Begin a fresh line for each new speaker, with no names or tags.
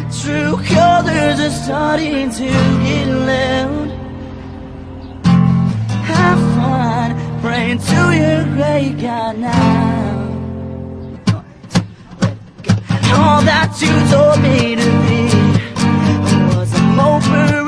True colors are starting to get loud. Have fun praying to your great God now. All that you told me to be was a mope